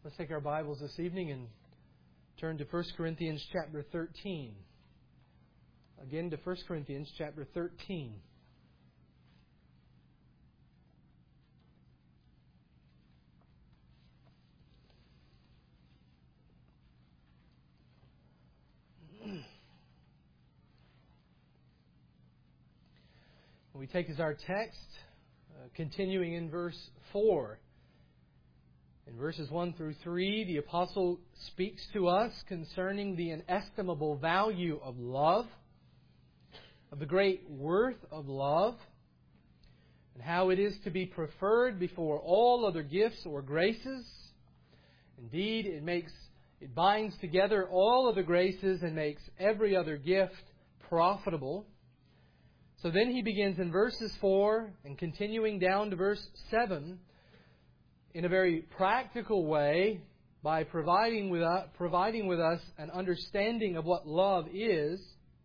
Let's take our Bibles this evening and turn to 1 Corinthians chapter 13. Again to 1 Corinthians chapter 13. We take as our text, continuing in verse 4. In verses 1 through 3, the Apostle speaks to us concerning the inestimable value of love, of the great worth of love, and how it is to be preferred before all other gifts or graces. Indeed, it binds together all of the graces and makes every other gift profitable. So then he begins in verses 4 and continuing down to verse 7 in a very practical way by providing with us an understanding of what love is,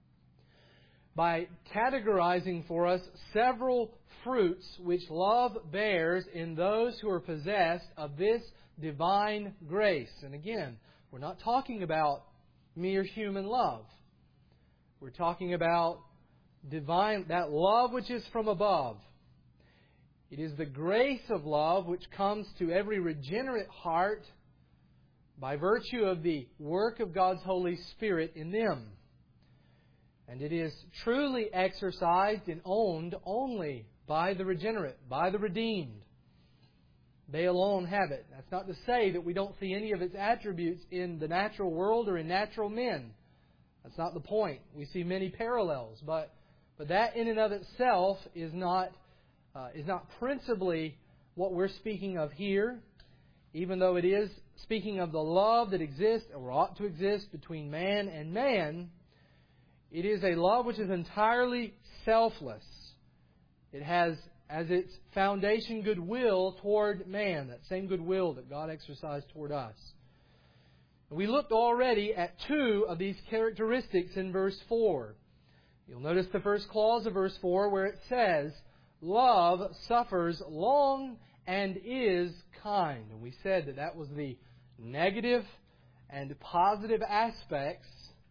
by categorizing for us several fruits which love bears in those who are possessed of this divine grace. And again, we're not talking about mere human love. We're talking about divine, that love which is from above. It is the grace of love which comes to every regenerate heart by virtue of the work of God's Holy Spirit in them. And it is truly exercised and owned only by the regenerate, by the redeemed. They alone have it. That's not to say that we don't see any of its attributes in the natural world or in natural men. That's not the point. We see many parallels, but that in and of itself is not principally what we're speaking of here, even though it is speaking of the love that exists or ought to exist between man and man. It is a love which is entirely selfless. It has as its foundation goodwill toward man, that same goodwill that God exercised toward us. We looked already at two of these characteristics in verse 4. You'll notice the first clause of verse 4 where it says, "Love suffers long and is kind." And we said that was the negative and positive aspects,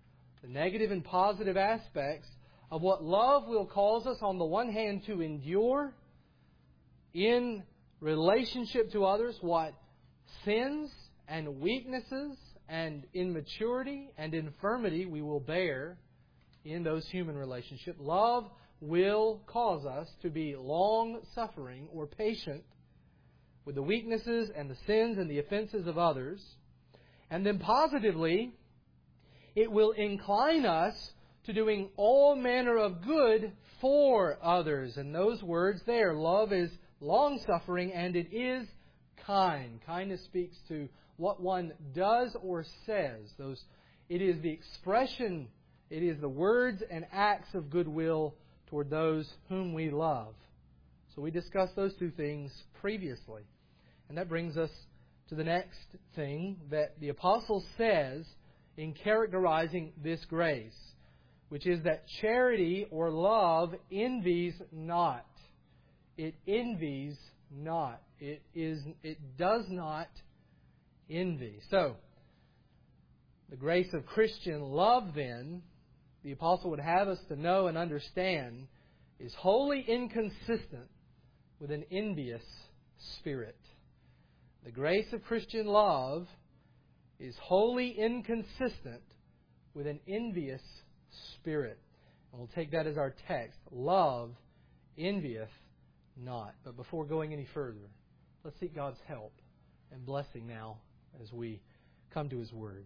of what love will cause us on the one hand to endure in relationship to others, what sins and weaknesses and immaturity and infirmity we will bear in those human relationships. Love will cause us to be long-suffering or patient with the weaknesses and the sins and the offenses of others. And then positively, it will incline us to doing all manner of good for others. And those words there, love is long-suffering and it is kind. Kindness speaks to what one does or says. It is the expression, it is the words and acts of goodwill toward those whom we love. So we discussed those two things previously. And that brings us to the next thing that the Apostle says in characterizing this grace, which is that charity or love envies not. It envies not. It does not envy. So, the grace of Christian love then, the Apostle would have us to know and understand, is wholly inconsistent with an envious spirit. The grace of Christian love is wholly inconsistent with an envious spirit. And we'll take that as our text. Love envieth not. But before going any further, let's seek God's help and blessing now as we come to His Word.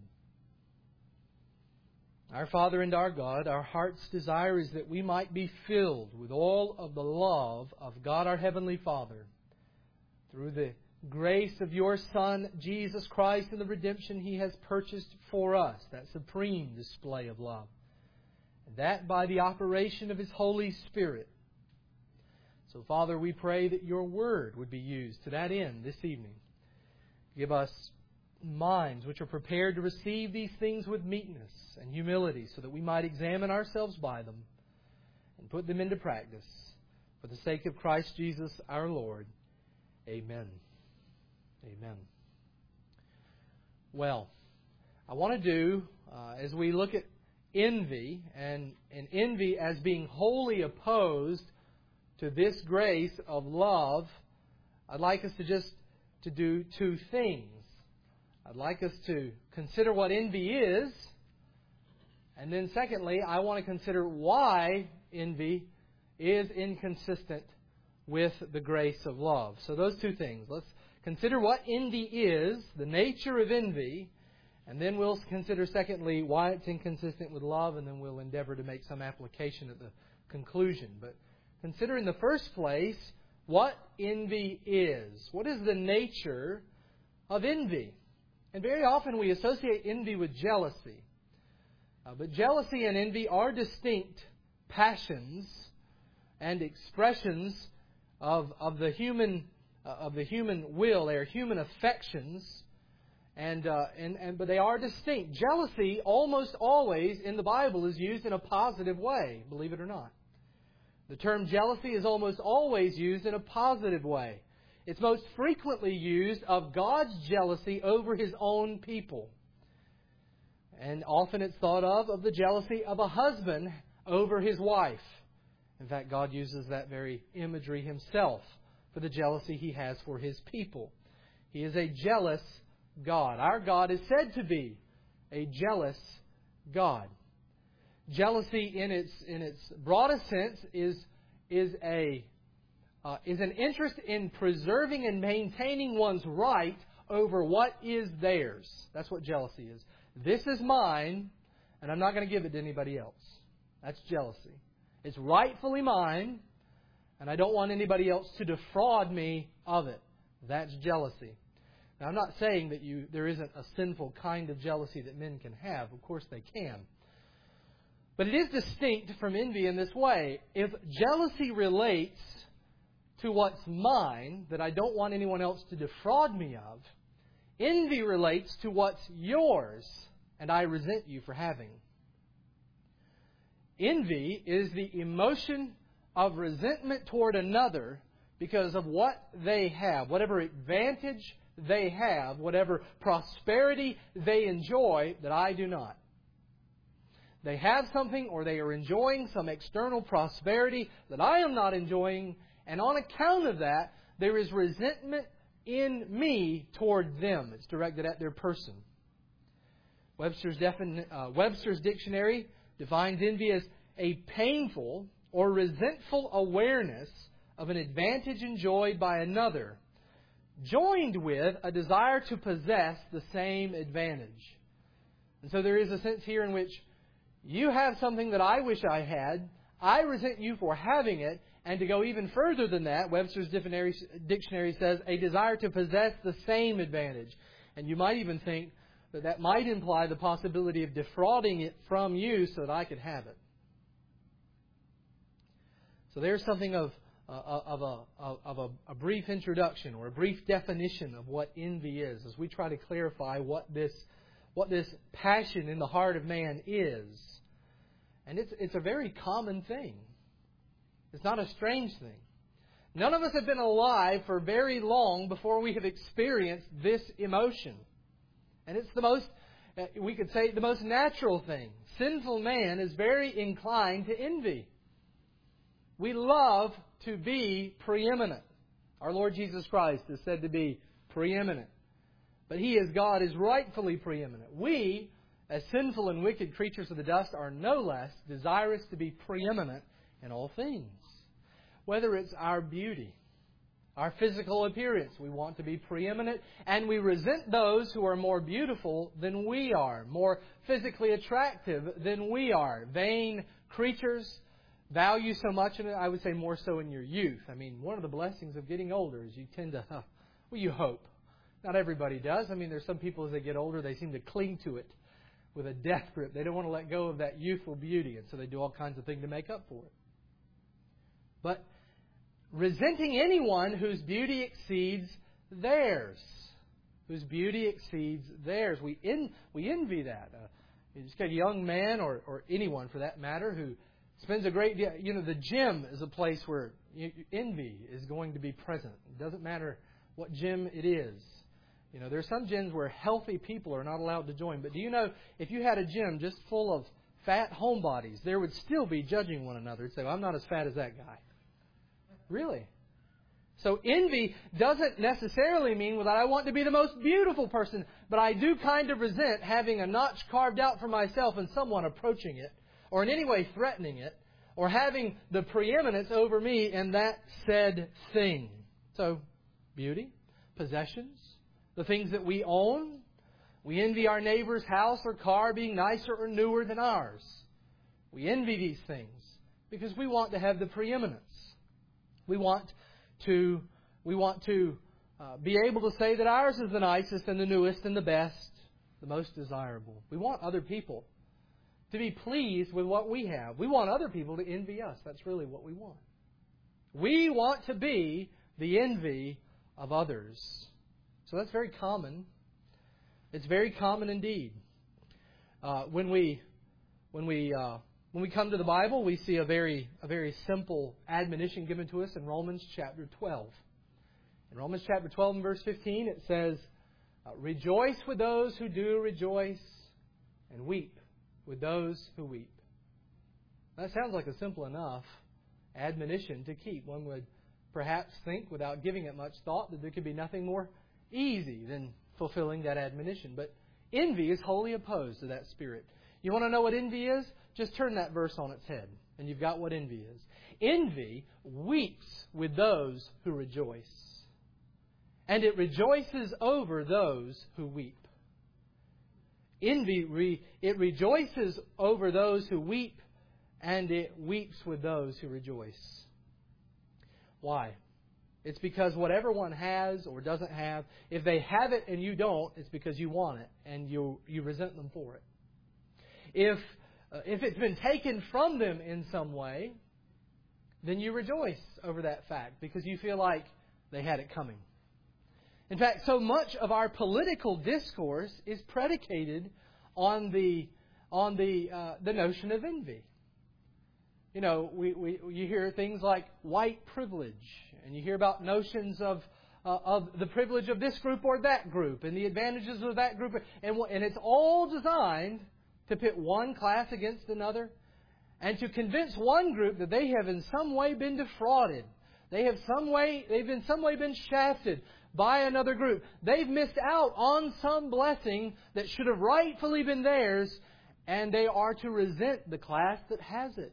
Our Father and our God, our heart's desire is that we might be filled with all of the love of God our Heavenly Father through the grace of Your Son, Jesus Christ, and the redemption He has purchased for us, that supreme display of love. And that by the operation of His Holy Spirit. So, Father, we pray that Your Word would be used to that end this evening. Give us minds which are prepared to receive these things with meekness and humility so that we might examine ourselves by them and put them into practice for the sake of Christ Jesus our Lord. Amen. Amen. well. I want to do, as we look at envy, and envy as being wholly opposed to this grace of love, I'd like us to do two things. I'd like us to consider what envy is, and then secondly, I want to consider why envy is inconsistent with the grace of love. So those two things. Let's consider what envy is, the nature of envy, and then we'll consider, secondly, why it's inconsistent with love, and then we'll endeavor to make some application at the conclusion. But consider in the first place what envy is. What is the nature of envy? And very often we associate envy with jealousy. But jealousy and envy are distinct passions and expressions of the human will. They are human affections. But they are distinct. Jealousy almost always in the Bible is used in a positive way, believe it or not. The term jealousy is almost always used in a positive way. It's most frequently used of God's jealousy over His own people. And often it's thought of the jealousy of a husband over his wife. In fact, God uses that very imagery Himself for the jealousy He has for His people. He is a jealous God. Our God is said to be a jealous God. Jealousy, in its broadest sense, is an interest in preserving and maintaining one's right over what is theirs. That's what jealousy is. This is mine, and I'm not going to give it to anybody else. That's jealousy. It's rightfully mine, and I don't want anybody else to defraud me of it. That's jealousy. Now, I'm not saying that there isn't a sinful kind of jealousy that men can have. Of course they can. But it is distinct from envy in this way. If jealousy relates to what's mine, that I don't want anyone else to defraud me of, envy relates to what's yours, and I resent you for having. Envy is the emotion of resentment toward another because of what they have, whatever advantage they have, whatever prosperity they enjoy that I do not. They have something, or they are enjoying some external prosperity that I am not enjoying, and on account of that, there is resentment in me toward them. It's directed at their person. Webster's Dictionary defines envy as a painful or resentful awareness of an advantage enjoyed by another, joined with a desire to possess the same advantage. And so there is a sense here in which you have something that I wish I had, I resent you for having it, and to go even further than that, Webster's Dictionary says a desire to possess the same advantage. And you might even think that might imply the possibility of defrauding it from you so that I could have it. So there's something of a brief introduction or a brief definition of what envy is as we try to clarify what this passion in the heart of man is. And it's a very common thing. It's not a strange thing. None of us have been alive for very long before we have experienced this emotion. And it's the most, we could say, the most natural thing. Sinful man is very inclined to envy. We love to be preeminent. Our Lord Jesus Christ is said to be preeminent. But He, as God, is rightfully preeminent. We, as sinful and wicked creatures of the dust, are no less desirous to be preeminent in all things. Whether it's our beauty, our physical appearance, we want to be preeminent, and we resent those who are more beautiful than we are, more physically attractive than we are. Vain creatures value so much, and I would say more so in your youth. I mean, one of the blessings of getting older is you tend to, you hope. Not everybody does. I mean, there's some people as they get older, they seem to cling to it with a death grip. They don't want to let go of that youthful beauty, and so they do all kinds of things to make up for it. But resenting anyone whose beauty exceeds theirs. Whose beauty exceeds theirs. We envy that. You just get a young man, or anyone for that matter, who spends a great deal. The gym is a place where envy is going to be present. It doesn't matter what gym it is. You know, there are some gyms where healthy people are not allowed to join. But do you know, if you had a gym just full of fat homebodies, there would still be judging one another and say, well, I'm not as fat as that guy. Really? So envy doesn't necessarily mean that I want to be the most beautiful person, but I do kind of resent having a notch carved out for myself and someone approaching it, or in any way threatening it, or having the preeminence over me in that said thing. So, beauty, possessions, the things that we own. We envy our neighbor's house or car being nicer or newer than ours. We envy these things because we want to have the preeminence. We want to be able to say that ours is the nicest and the newest and the best, the most desirable. We want other people to be pleased with what we have. We want other people to envy us. That's really what we want. We want to be the envy of others. So that's very common. It's very common indeed. When we come to the Bible, we see a very simple admonition given to us in Romans chapter 12. In Romans chapter 12 and verse 15, it says, "Rejoice with those who do rejoice, and weep with those who weep." That sounds like a simple enough admonition to keep. One would perhaps think, without giving it much thought, that there could be nothing more easy than fulfilling that admonition. But envy is wholly opposed to that spirit. You want to know what envy is? Just turn that verse on its head, and you've got what envy is. Envy weeps with those who rejoice, and it rejoices over those who weep. Envy, it rejoices over those who weep, and it weeps with those who rejoice. Why? It's because whatever one has or doesn't have, if they have it and you don't, it's because you want it and you resent them for it. If it's been taken from them in some way, then you rejoice over that fact because you feel like they had it coming. In fact, so much of our political discourse is predicated on the notion of envy. You know, you hear things like white privilege, and you hear about notions of the privilege of this group or that group, and the advantages of that group, and it's all designed to pit one class against another, and to convince one group that they have in some way been defrauded. They've in some way been shafted by another group. They've missed out on some blessing that should have rightfully been theirs, and they are to resent the class that has it.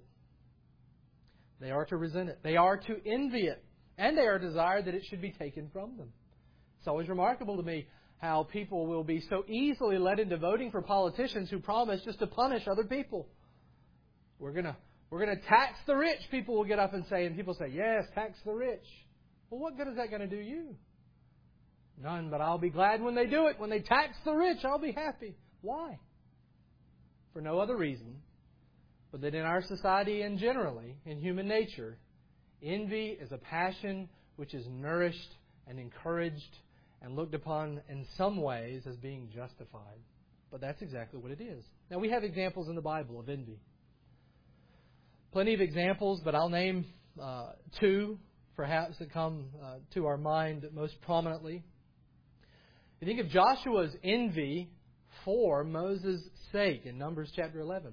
They are to resent it. They are to envy it. And they are desired that it should be taken from them. It's always remarkable to me how people will be so easily led into voting for politicians who promise just to punish other people. We're going to tax the rich, people will get up and say. And people say, yes, tax the rich. Well, what good is that going to do you? None, but I'll be glad when they do it. When they tax the rich, I'll be happy. Why? For no other reason but that in our society and generally, in human nature, envy is a passion which is nourished and encouraged and looked upon in some ways as being justified. But that's exactly what it is. Now, we have examples in the Bible of envy. Plenty of examples, but I'll name two, perhaps, that come to our mind most prominently. You think of Joshua's envy for Moses' sake in Numbers chapter 11.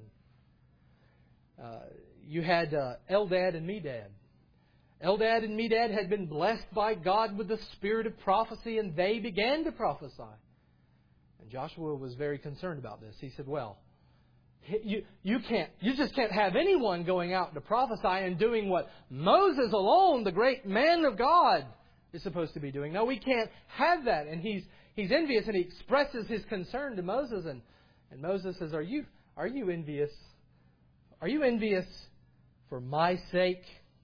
You had Eldad and Medad. Eldad and Medad had been blessed by God with the spirit of prophecy, and they began to prophesy. And Joshua was very concerned about this. He said, well, you just can't have anyone going out to prophesy and doing what Moses alone, the great man of God, is supposed to be doing. No, we can't have that. And he's envious, and he expresses his concern to Moses. And Moses says, Are you envious? Are you envious for my sake?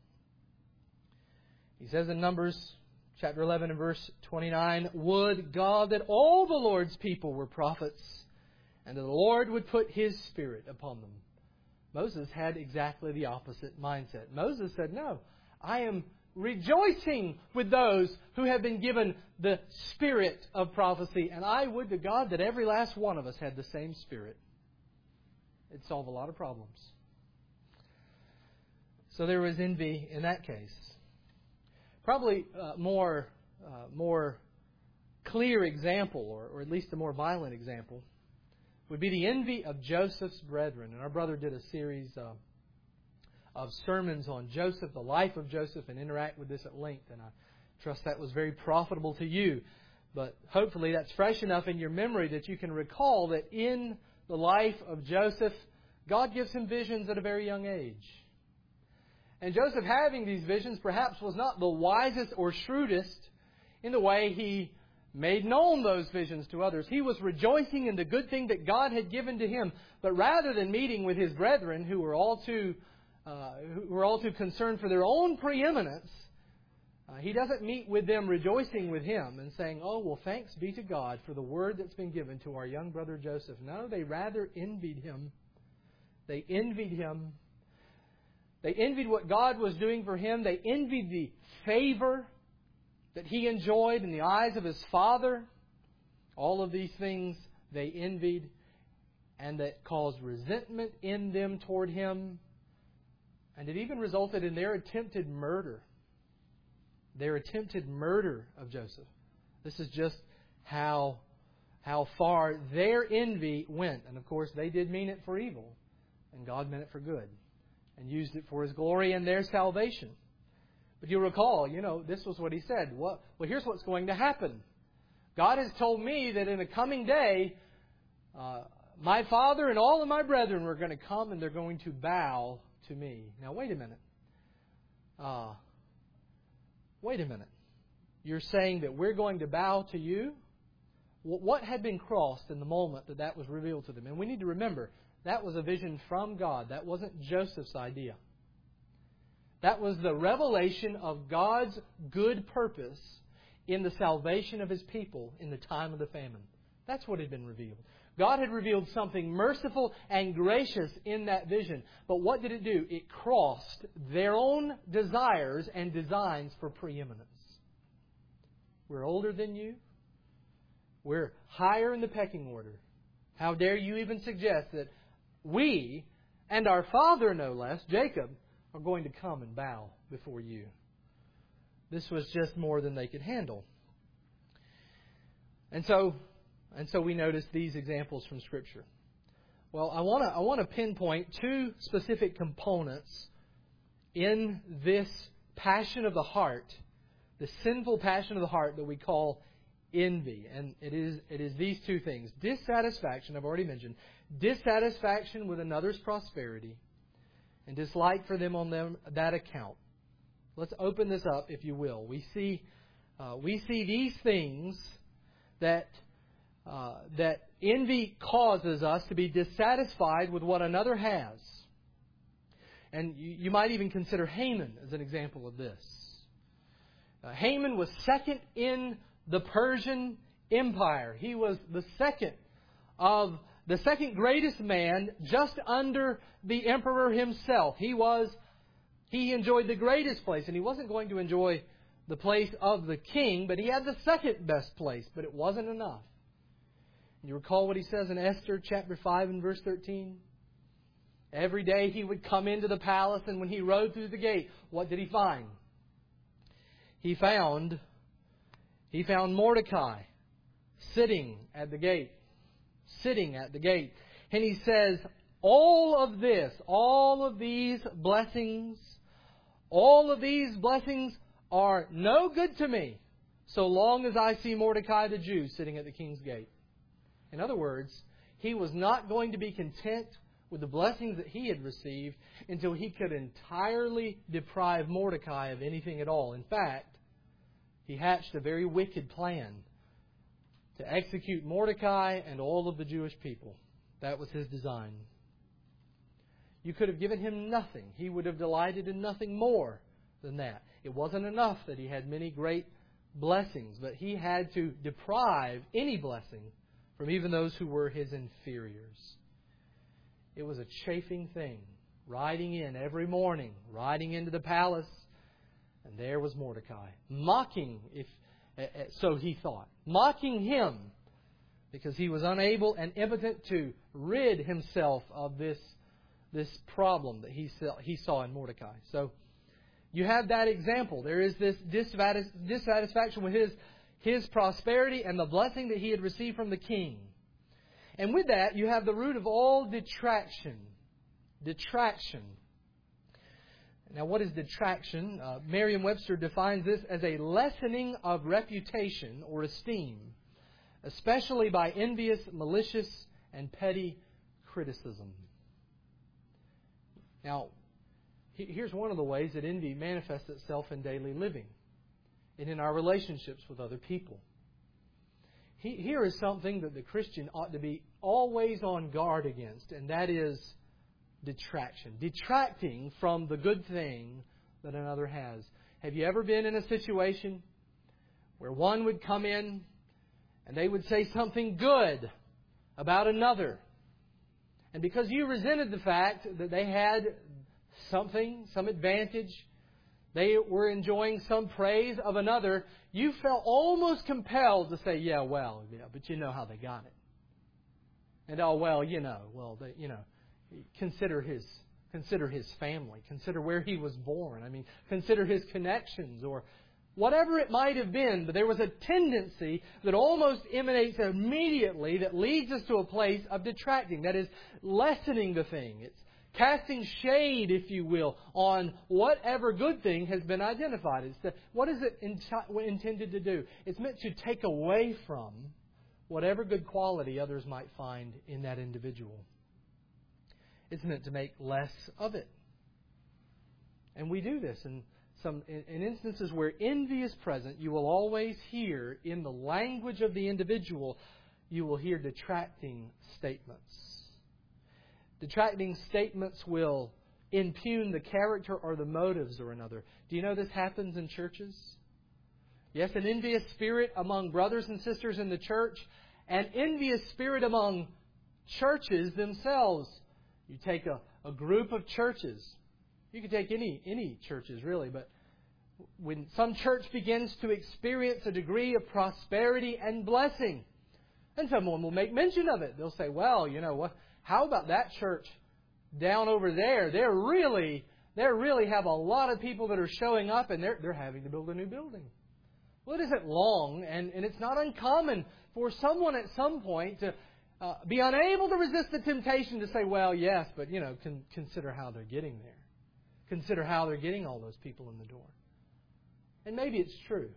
He says in Numbers chapter 11 and verse 29, would God that all the Lord's people were prophets, and that the Lord would put His Spirit upon them. Moses had exactly the opposite mindset. Moses said, no, I am rejoicing with those who have been given the spirit of prophecy, and I would to God that every last one of us had the same spirit. It'd solve a lot of problems. So there was envy in that case. Probably more clear example, or at least a more violent example, would be the envy of Joseph's brethren. And our brother did a series of sermons on Joseph, the life of Joseph, and interact with this at length. And I trust that was very profitable to you. But hopefully that's fresh enough in your memory that you can recall that in the life of Joseph, God gives him visions at a very young age. And Joseph, having these visions, perhaps was not the wisest or shrewdest in the way he made known those visions to others. He was rejoicing in the good thing that God had given to him. But rather than meeting with his brethren, who were all too concerned for their own preeminence, he doesn't meet with them rejoicing with him and saying, "Oh, well, thanks be to God for the word that's been given to our young brother Joseph." No, they rather envied him. They envied him. They envied what God was doing for him. They envied the favor that he enjoyed in the eyes of his father. All of these things they envied, and that caused resentment in them toward him. And it even resulted in their attempted murder. Their attempted murder of Joseph. This is just how far their envy went. And of course, they did mean it for evil. And God meant it for good. And used it for His glory and their salvation. But you'll recall, this was what He said. Well, here's what's going to happen. God has told me that in a coming day, my father and all of my brethren are going to come and they're going to bow to me. Now, wait a minute. Wait a minute. You're saying that we're going to bow to you? What had been crossed in the moment that was revealed to them? And we need to remember, that was a vision from God. That wasn't Joseph's idea. That was the revelation of God's good purpose in the salvation of His people in the time of the famine. That's what had been revealed. God had revealed something merciful and gracious in that vision. But what did it do? It crossed their own desires and designs for preeminence. We're older than you. We're higher in the pecking order. How dare you even suggest that we, and our father no less, Jacob, are going to come and bow before you. This was just more than they could handle. And so we notice these examples from Scripture. Well, I want to pinpoint two specific components in this passion of the heart, the sinful passion of the heart that we call envy. And it is these two things. Dissatisfaction, I've already mentioned. Dissatisfaction with another's prosperity and dislike for them on that account. Let's open this up, if you will. We see these things that envy causes us to be dissatisfied with what another has. And you might even consider Haman as an example of this. Haman was second in the Persian Empire. He was the second greatest man, just under the emperor himself. He enjoyed the greatest place, and he wasn't going to enjoy the place of the king, but he had the second best place, but it wasn't enough. You recall what he says in Esther chapter 5 and verse 13? Every day he would come into the palace, and when he rode through the gate, what did he find? He found Mordecai sitting at the gate. Sitting at the gate. And he says, all of these blessings are no good to me so long as I see Mordecai the Jew sitting at the king's gate. In other words, he was not going to be content with the blessings that he had received until he could entirely deprive Mordecai of anything at all. In fact, he hatched a very wicked plan to execute Mordecai and all of the Jewish people. That was his design. You could have given him nothing. He would have delighted in nothing more than that. It wasn't enough that he had many great blessings, but he had to deprive any blessing from even those who were his inferiors. It was a chafing thing, riding in every morning, riding into the palace, and there was Mordecai, mocking, so he thought, mocking him because he was unable and impotent to rid himself of this problem that he saw in Mordecai. So you have that example. There is this dissatisfaction with his prosperity and the blessing that he had received from the king. And with that, you have the root of all detraction. Detraction. Now, what is detraction? Merriam-Webster defines this as a lessening of reputation or esteem, especially by envious, malicious, and petty criticism. Now, here's one of the ways that envy manifests itself in daily living and in our relationships with other people. Here is something that the Christian ought to be always on guard against, and that is detraction. Detracting from the good thing that another has. Have you ever been in a situation where one would come in and they would say something good about another, and because you resented the fact that they had something, some advantage, they were enjoying some praise of another, you felt almost compelled to say, yeah, but you know how they got it. And consider his family, consider where he was born. Consider his connections or whatever it might have been. But there was a tendency that almost emanates immediately that leads us to a place of detracting. That is, lessening the thing. It's casting shade, if you will, on whatever good thing has been identified. What is it intended to do? It's meant to take away from whatever good quality others might find in that individual. It's meant to make less of it. And we do this in instances where envy is present. You will always hear in the language of the individual, you will hear detracting statements. Detracting statements will impugn the character or the motives of another. Do you know this happens in churches? Yes, an envious spirit among brothers and sisters in the church, an envious spirit among churches themselves. You take a group of churches. You can take any churches really, but when some church begins to experience a degree of prosperity and blessing, and someone will make mention of it. They'll say, well, you know what? How about that church down over there? They really have a lot of people that are showing up, and they're having to build a new building. Well, it isn't long, and it's not uncommon for someone at some point to be unable to resist the temptation to say, well, yes, but, consider how they're getting there. Consider how they're getting all those people in the door. And maybe it's true.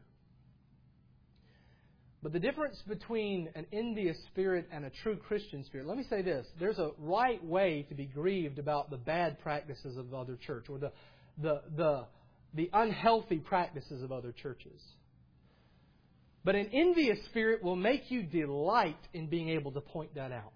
But the difference between an envious spirit and a true Christian spirit, let me say this. There's a right way to be grieved about the bad practices of other church or the unhealthy practices of other churches. But an envious spirit will make you delight in being able to point that out.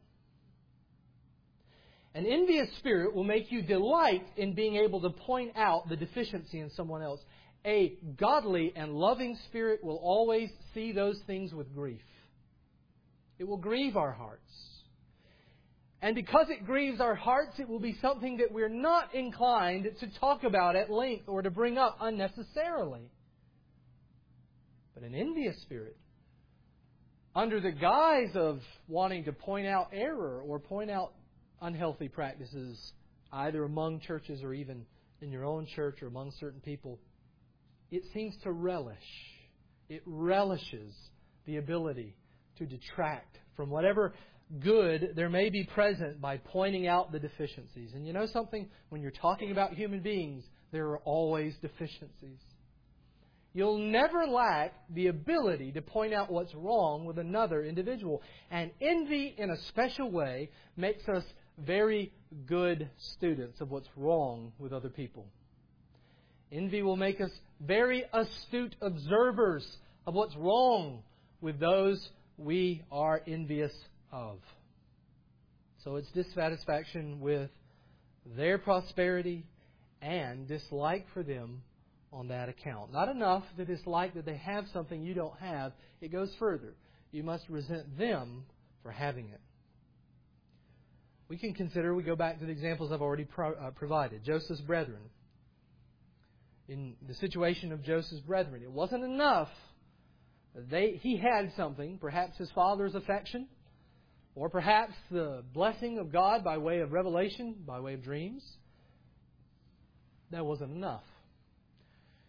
An envious spirit will make you delight in being able to point out the deficiency in someone else. A godly and loving spirit will always see those things with grief. It will grieve our hearts. And because it grieves our hearts, it will be something that we're not inclined to talk about at length or to bring up unnecessarily. But an envious spirit, under the guise of wanting to point out error or point out unhealthy practices, either among churches or even in your own church or among certain people, it seems to relish. It relishes the ability to detract from whatever good there may be present by pointing out the deficiencies. And you know something? When you're talking about human beings, there are always deficiencies. You'll never lack the ability to point out what's wrong with another individual. And envy, in a special way, makes us very good students of what's wrong with other people. Envy will make us very astute observers of what's wrong with those we are envious of. So it's dissatisfaction with their prosperity and dislike for them on that account. Not enough to dislike that they have something you don't have. It goes further. You must resent them for having it. We go back to the examples I've already provided. Joseph's brethren. In the situation of Joseph's brethren, it wasn't enough. He had something, perhaps his father's affection, or perhaps the blessing of God by way of revelation, by way of dreams. That wasn't enough.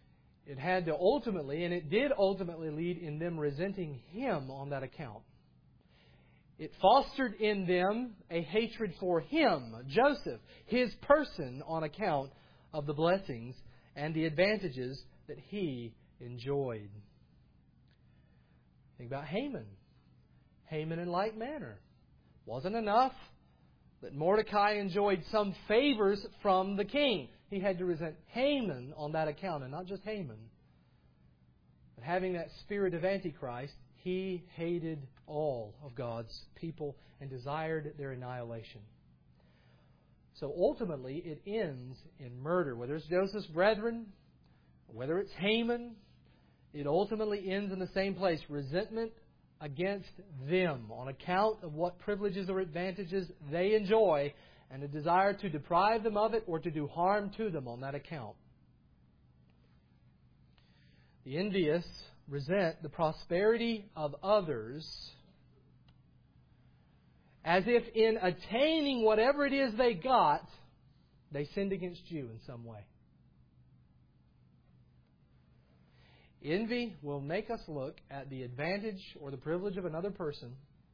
It had to ultimately, and it did ultimately lead in them resenting Him on that account. It fostered in them a hatred for Him, Joseph, His person, on account of the blessings and the advantages that he enjoyed. Think about Haman. Haman in like manner. Wasn't enough that Mordecai enjoyed some favors from the king. He had to resent Haman on that account, and not just Haman. But having that spirit of Antichrist, he hated all of God's people and desired their annihilation. So ultimately, it ends in murder. Whether it's Joseph's brethren, whether it's Haman, it ultimately ends in the same place. Resentment against them on account of what privileges or advantages they enjoy, and a desire to deprive them of it or to do harm to them on that account. The envious resent the prosperity of others as if in attaining whatever it is they got, they sinned against you in some way. Envy will make us look at the advantage or the privilege of another person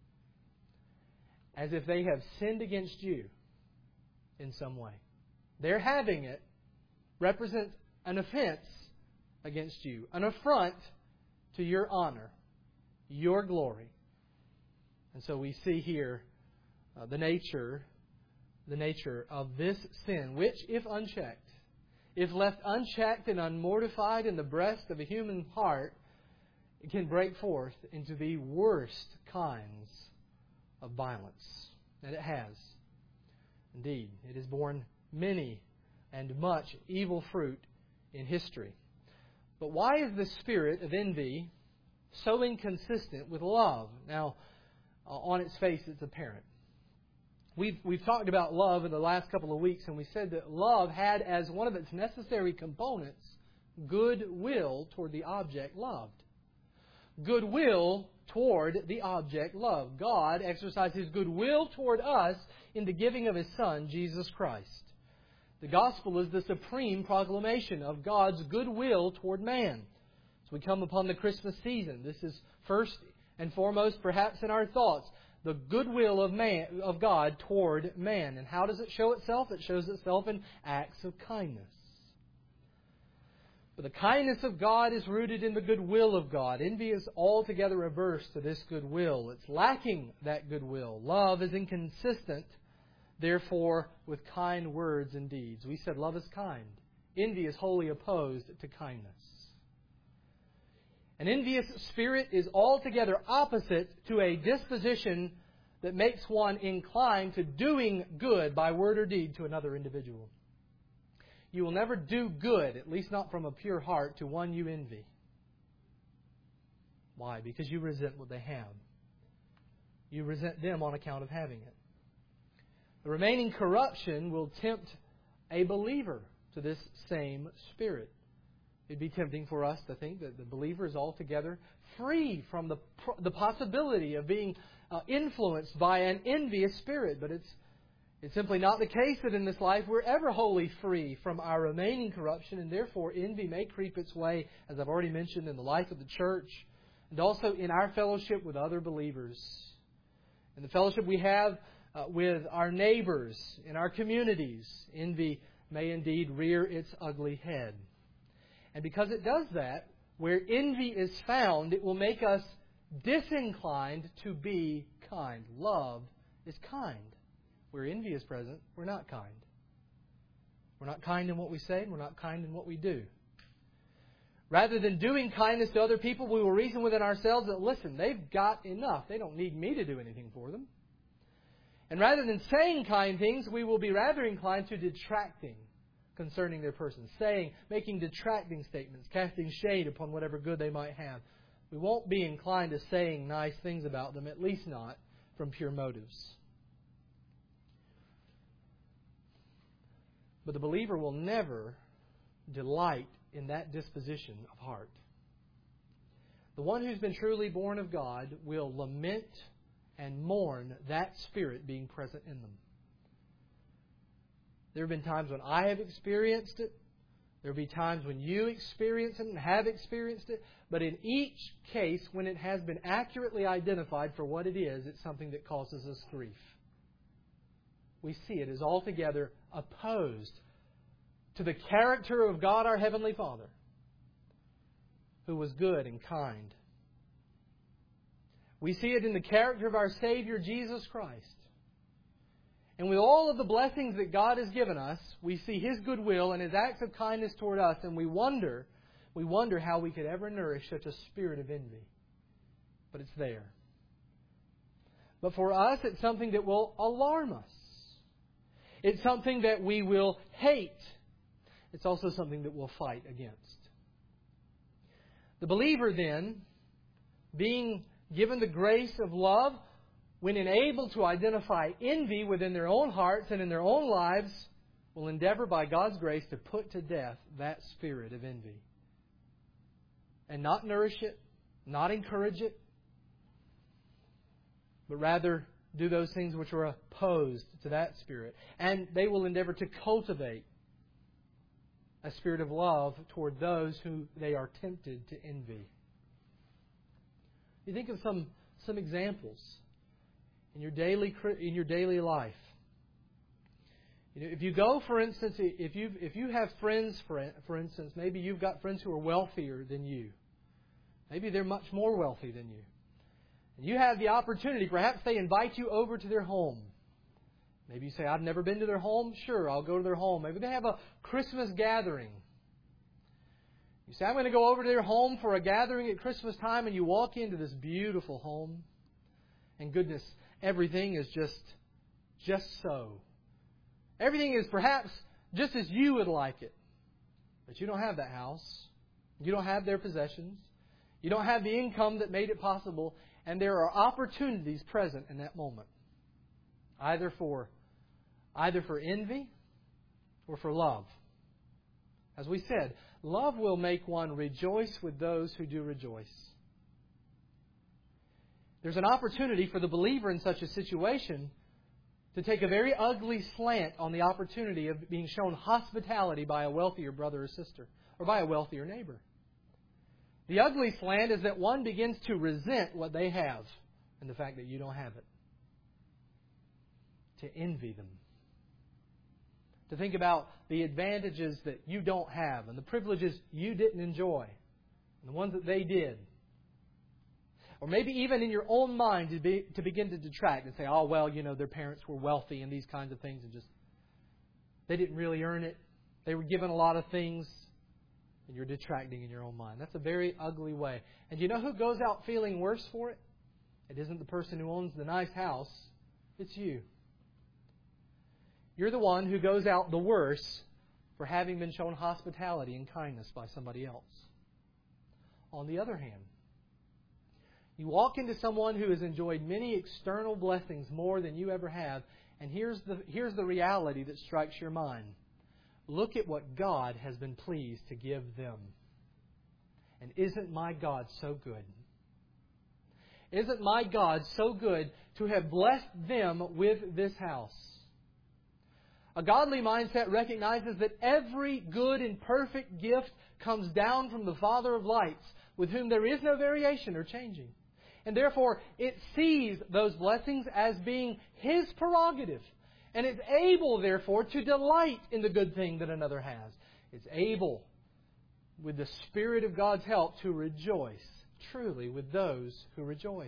as if they have sinned against you in some way. Their having it represents an offense against you, an affront to your honor, your glory. And so we see here the nature of this sin, which, if unchecked, if left unchecked and unmortified in the breast of a human heart, it can break forth into the worst kinds of violence. And it has. Indeed, it has borne many and much evil fruit in history. But why is the spirit of envy so inconsistent with love? Now, on its face, it's apparent. We've talked about love in the last couple of weeks, and we said that love had as one of its necessary components goodwill toward the object loved. Goodwill toward the object loved. God exercised His goodwill toward us in the giving of His Son, Jesus Christ. The gospel is the supreme proclamation of God's goodwill toward man. As we come upon the Christmas season, this is first and foremost, perhaps in our thoughts, the goodwill of God toward man. And how does it show itself? It shows itself in acts of kindness. But the kindness of God is rooted in the goodwill of God. Envy is altogether averse to this goodwill. It's lacking that goodwill. Love is inconsistent, therefore, with kind words and deeds. We said love is kind. Envy is wholly opposed to kindness. An envious spirit is altogether opposite to a disposition that makes one inclined to doing good by word or deed to another individual. You will never do good, at least not from a pure heart, to one you envy. Why? Because you resent what they have. You resent them on account of having it. The remaining corruption will tempt a believer to this same spirit. It'd be tempting for us to think that the believer is altogether free from the possibility of being influenced by an envious spirit. But it's simply not the case that in this life we're ever wholly free from our remaining corruption, and therefore envy may creep its way, as I've already mentioned, in the life of the church and also in our fellowship with other believers. In the fellowship we have with our neighbors, in our communities, envy may indeed rear its ugly head. And because it does that, where envy is found, it will make us disinclined to be kind. Love is kind. Where envy is present, we're not kind. We're not kind in what we say, and we're not kind in what we do. Rather than doing kindness to other people, we will reason within ourselves that, listen, they've got enough. They don't need me to do anything for them. And rather than saying kind things, we will be rather inclined to detracting concerning their person, making detracting statements, casting shade upon whatever good they might have. We won't be inclined to saying nice things about them, at least not from pure motives. But the believer will never delight in that disposition of heart. The one who's been truly born of God will lament and mourn that spirit being present in them. There have been times when I have experienced it. There will be times when you experience it and have experienced it. But in each case, when it has been accurately identified for what it is, it's something that causes us grief. We see it as altogether opposed to the character of God our Heavenly Father, who was good and kind. We see it in the character of our Savior, Jesus Christ. And with all of the blessings that God has given us, we see His goodwill and His acts of kindness toward us, and we wonder how we could ever nourish such a spirit of envy. But it's there. But for us, it's something that will alarm us. It's something that we will hate. It's also something that we'll fight against. The believer then, being given the grace of love, when enabled to identify envy within their own hearts and in their own lives, will endeavor by God's grace to put to death that spirit of envy. And not nourish it, not encourage it, but rather do those things which are opposed to that spirit. And they will endeavor to cultivate a spirit of love toward those who they are tempted to envy. You think of some examples in your daily life. If you go, for instance, if you have friends, for instance, maybe you've got friends who are wealthier than you. Maybe they're much more wealthy than you. And you have the opportunity, perhaps they invite you over to their home. Maybe you say, I've never been to their home. Sure, I'll go to their home. Maybe they have a Christmas gathering. You say, I'm going to go over to their home for a gathering at Christmas time, and you walk into this beautiful home. And goodness, everything is just so. Everything is perhaps just as you would like it. But you don't have that house. You don't have their possessions. You don't have the income that made it possible. And there are opportunities present in that moment. Either for envy or for love. As we said, love will make one rejoice with those who do rejoice. There's an opportunity for the believer in such a situation to take a very ugly slant on the opportunity of being shown hospitality by a wealthier brother or sister, or by a wealthier neighbor. The ugly slant is that one begins to resent what they have and the fact that you don't have it. To envy them. To think about the advantages that you don't have and the privileges you didn't enjoy and the ones that they did. Or maybe even in your own mind to begin to detract and say, oh, well, their parents were wealthy and these kinds of things, and just they didn't really earn it. They were given a lot of things, and you're detracting in your own mind. That's a very ugly way. And you know who goes out feeling worse for it? It isn't the person who owns the nice house. It's you. You're the one who goes out the worse for having been shown hospitality and kindness by somebody else. On the other hand, you walk into someone who has enjoyed many external blessings more than you ever have, and here's the reality that strikes your mind. Look at what God has been pleased to give them. And isn't my God so good? Isn't my God so good to have blessed them with this house? A godly mindset recognizes that every good and perfect gift comes down from the Father of lights, with whom there is no variation or changing. And therefore, it sees those blessings as being His prerogative. And it's able, therefore, to delight in the good thing that another has. It's able, with the Spirit of God's help, to rejoice truly with those who rejoice.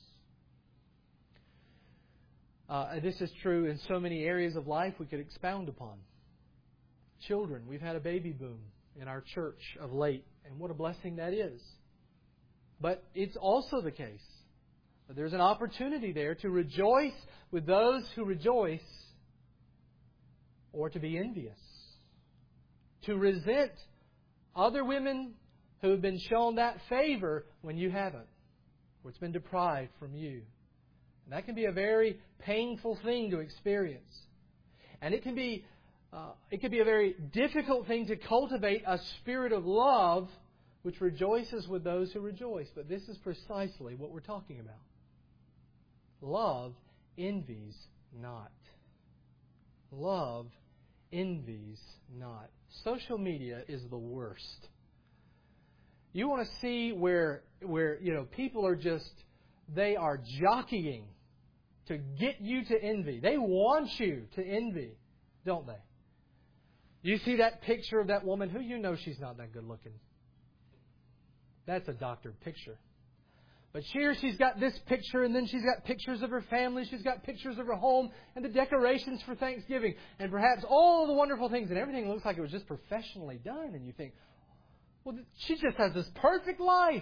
This is true in so many areas of life we could expound upon. Children, we've had a baby boom in our church of late, and what a blessing that is. But it's also the case that there's an opportunity there to rejoice with those who rejoice, or to be envious, to resent other women who have been shown that favor when you haven't, or it's been deprived from you. And that can be a very painful thing to experience. And it can be a very difficult thing to cultivate a spirit of love which rejoices with those who rejoice. But this is precisely what we're talking about. Love envies not. Love envies not. Social media is the worst. You want to see where people are they are jockeying to get you to envy. They want you to envy, don't they? You see that picture of that woman who you know she's not that good looking. That's a doctored picture. But here she's got this picture, and then she's got pictures of her family. She's got pictures of her home and the decorations for Thanksgiving. And perhaps all the wonderful things, and everything looks like it was just professionally done. And you think, well, she just has this perfect life.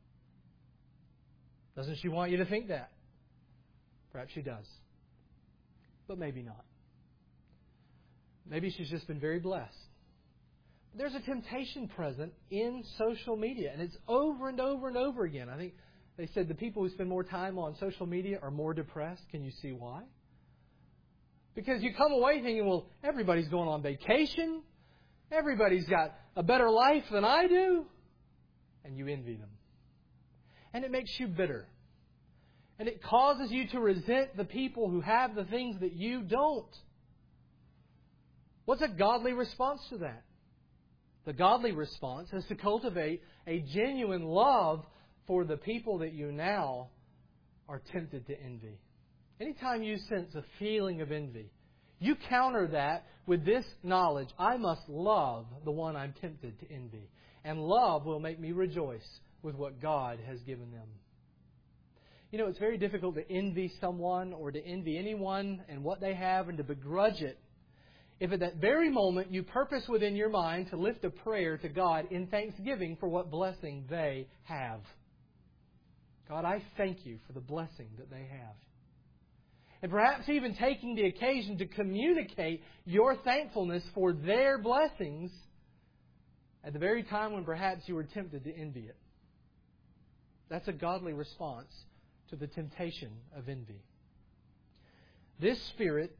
Doesn't she want you to think that? Perhaps she does. But maybe not. Maybe she's just been very blessed. There's a temptation present in social media, and it's over and over and over again. I think they said the people who spend more time on social media are more depressed. Can you see why? Because you come away thinking, well, everybody's going on vacation. Everybody's got a better life than I do. And you envy them. And it makes you bitter. And it causes you to resent the people who have the things that you don't. What's a godly response to that? The godly response is to cultivate a genuine love for the people that you now are tempted to envy. Anytime you sense a feeling of envy, you counter that with this knowledge: I must love the one I'm tempted to envy. And love will make me rejoice with what God has given them. You know, it's very difficult to envy someone or to envy anyone and what they have and to begrudge it if at that very moment you purpose within your mind to lift a prayer to God in thanksgiving for what blessing they have. God, I thank you for the blessing that they have. And perhaps even taking the occasion to communicate your thankfulness for their blessings at the very time when perhaps you were tempted to envy it. That's a godly response to the temptation of envy. This spirit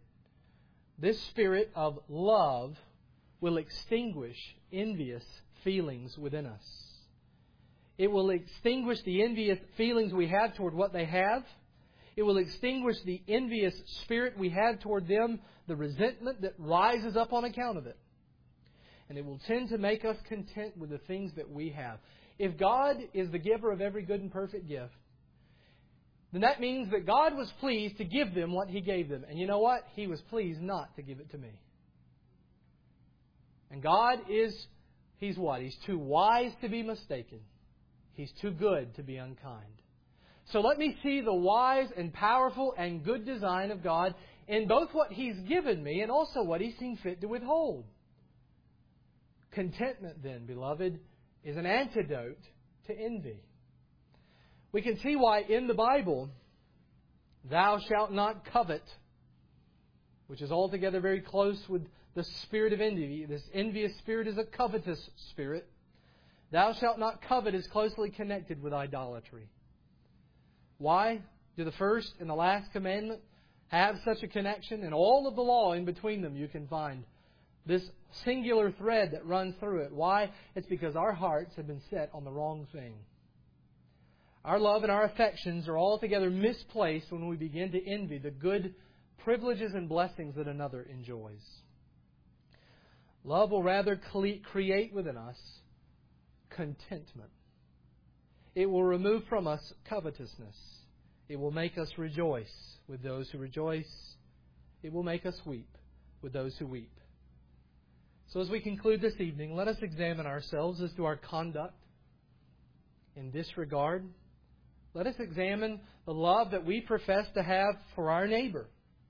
of love will extinguish envious feelings within us. It will extinguish the envious feelings we have toward what they have. It will extinguish the envious spirit we have toward them, the resentment that rises up on account of it. And it will tend to make us content with the things that we have. If God is the giver of every good and perfect gift, then that means that God was pleased to give them what He gave them. And you know what? He was pleased not to give it to me. And God He's what? He's too wise to be mistaken. He's too good to be unkind. So let me see the wise and powerful and good design of God in both what He's given me and also what He's seen fit to withhold. Contentment, then, beloved, is an antidote to envy. We can see why in the Bible, thou shalt not covet, which is altogether very close with the spirit of envy. This envious spirit is a covetous spirit. Thou shalt not covet is closely connected with idolatry. Why do the first and the last commandment have such a connection? And all of the law in between them you can find this singular thread that runs through it. Why? It's because our hearts have been set on the wrong thing. Our love and our affections are altogether misplaced when we begin to envy the good privileges and blessings that another enjoys. Love will rather create within us contentment. It will remove from us covetousness. It will make us rejoice with those who rejoice. It will make us weep with those who weep. So as we conclude this evening, let us examine ourselves as to our conduct in this regard. Let us examine the love that we profess to have for our neighbor.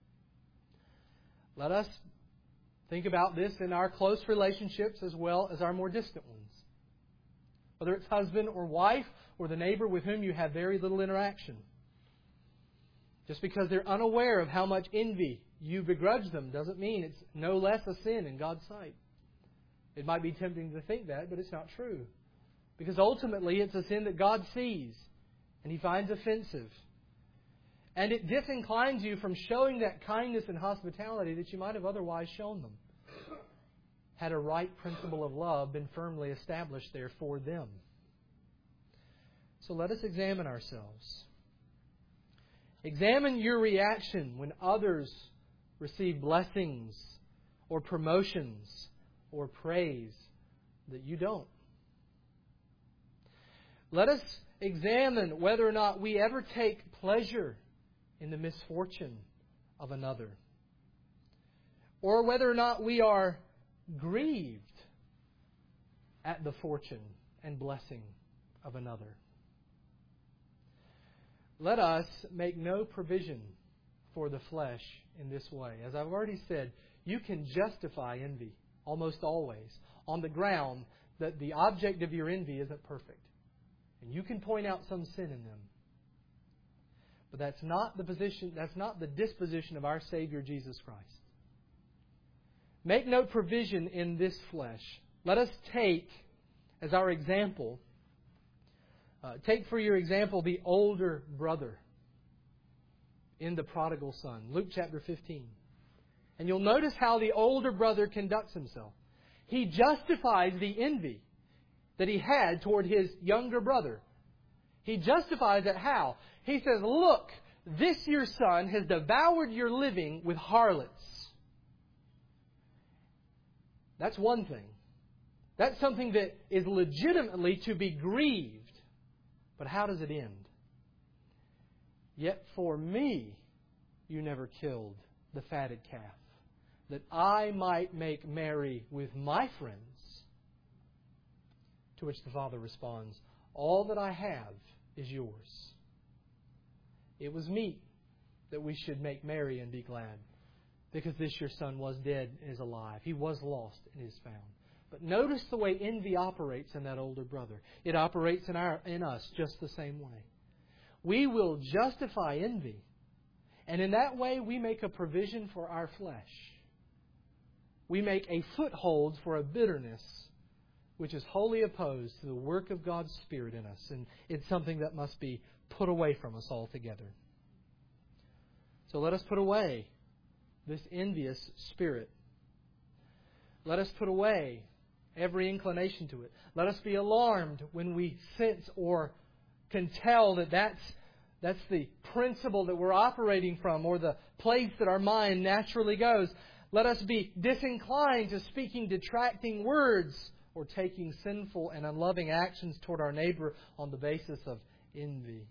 Let us think about this in our close relationships as well as our more distant ones. Whether it's husband or wife or the neighbor with whom you have very little interaction. Just because they're unaware of how much envy you begrudge them doesn't mean it's no less a sin in God's sight. It might be tempting to think that, but it's not true. Because ultimately it's a sin that God sees and He finds offensive. And it disinclines you from showing that kindness and hospitality that you might have otherwise shown them, had a right principle of love been firmly established there for them. So let us examine ourselves. Examine your reaction when others receive blessings or promotions or praise that you don't. Let us examine whether or not we ever take pleasure in the misfortune of another, or whether or not we are grieved at the fortune and blessing of another. Let us make no provision for the flesh in this way. As I've already said, you can justify envy almost always on the ground that the object of your envy isn't perfect. And you can point out some sin in them. But that's not the disposition of our Savior Jesus Christ. Make no provision in this flesh. Let us take as our example, take for your example the older brother in the prodigal son. Luke chapter 15. And you'll notice how the older brother conducts himself. He justifies the envy that he had toward his younger brother. He justifies it how? He says, look, this your son has devoured your living with harlots. That's one thing. That's something that is legitimately to be grieved. But how does it end? Yet for me you never killed the fatted calf, that I might make merry with my friends. To which the father responds, all that I have is yours. It was meet that we should make merry and be glad, because this your son was dead and is alive. He was lost and is found. But notice the way envy operates in that older brother. It operates in us just the same way. We will justify envy, and in that way we make a provision for our flesh. We make a foothold for a bitterness which is wholly opposed to the work of God's Spirit in us, and it's something that must be put away from us altogether. So let us put away this envious spirit. Let us put away every inclination to it. Let us be alarmed when we sense or can tell that that's the principle that we're operating from, or the place that our mind naturally goes. Let us be disinclined to speaking detracting words or taking sinful and unloving actions toward our neighbor on the basis of envy.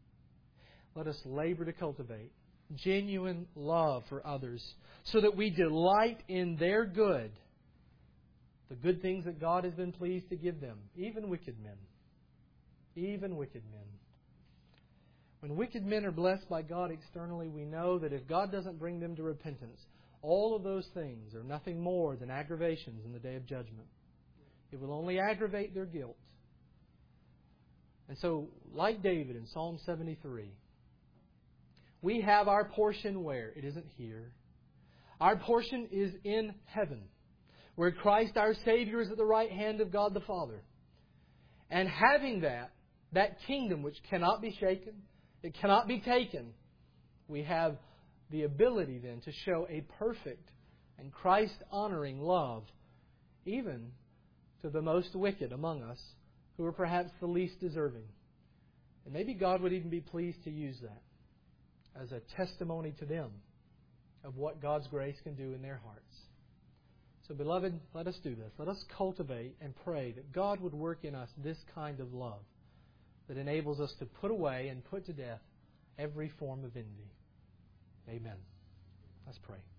Let us labor to cultivate genuine love for others so that we delight in their good, the good things that God has been pleased to give them, even wicked men. Even wicked men. When wicked men are blessed by God externally, we know that if God doesn't bring them to repentance, all of those things are nothing more than aggravations in the day of judgment. It will only aggravate their guilt. And so, like David in Psalm 73, we have our portion where? It isn't here. Our portion is in heaven, where Christ our Savior is at the right hand of God the Father. And having that kingdom which cannot be shaken, it cannot be taken, we have the ability then to show a perfect and Christ-honoring love, even to the most wicked among us, who are perhaps the least deserving. And maybe God would even be pleased to use that as a testimony to them of what God's grace can do in their hearts. So, beloved, let us do this. Let us cultivate and pray that God would work in us this kind of love that enables us to put away and put to death every form of envy. Amen. Let's pray.